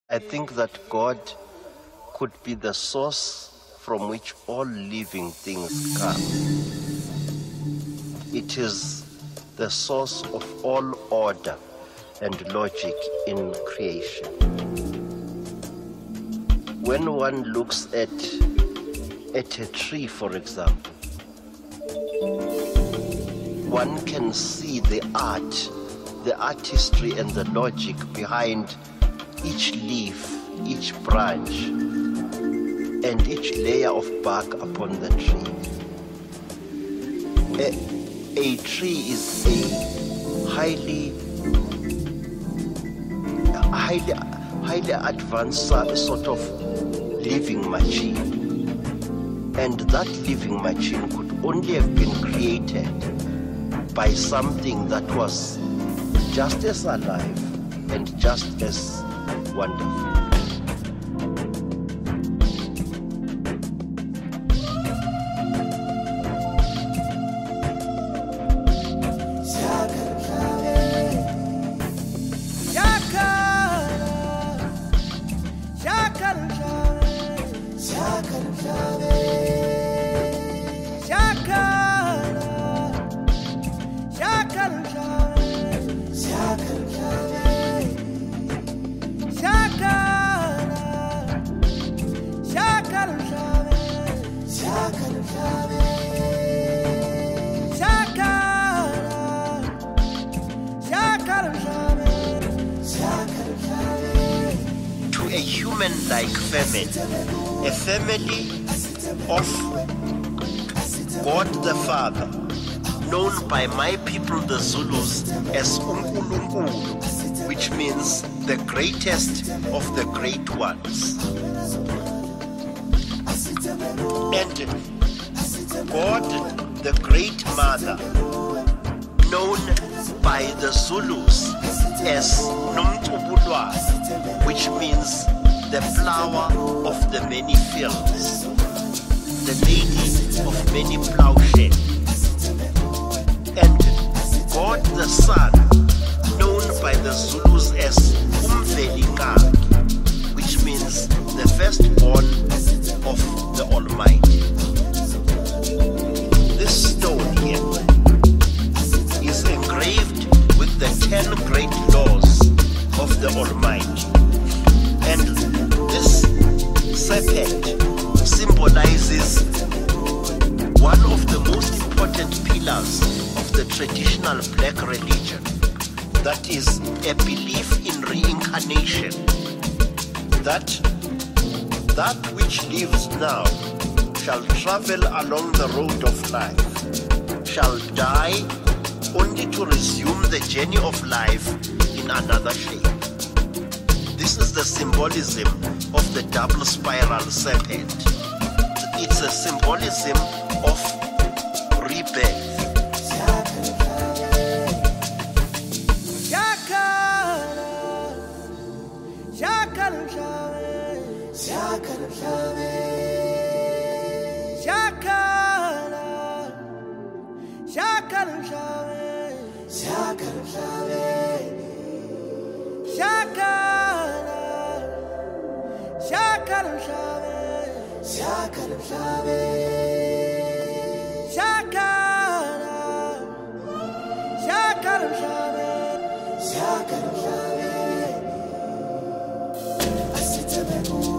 I think that God could be the source from which all living things come. It is the source of all order and logic in creation. When one looks at a tree, for example, one can see the art, the artistry and the logic behind each leaf, each branch, and each layer of bark upon the tree. A tree is a highly advanced sort of living machine. And that living machine could only have been created by something that was just as alive and just as wonderful. To a human-like family, a family of God the Father, known by my people the Zulus as Unkulunkulu, which means the greatest of the great ones. And God, the Great Mother, known by the Zulus as Nomtubulwa, which means the flower of the many fields, the lady of many plowshares. And God the Son, known by the Zulus as Umvelingaki, which means the firstborn of the Almighty. This stone here is engraved with the 10 great laws of the Almighty. And this serpent symbolizes one of the most important pillars of the traditional black religion, that is a belief in reincarnation, that which lives now shall travel along the road of life, shall die only to resume the journey of life in another shape. This is the symbolism of the double spiral serpent. It's a symbolism of rebirth. Shaka